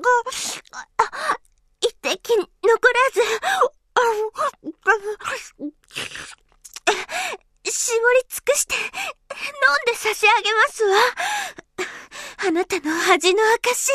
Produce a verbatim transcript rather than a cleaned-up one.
一滴残らず、絞り尽くして飲んで差し上げますわ。あなたの恥の証。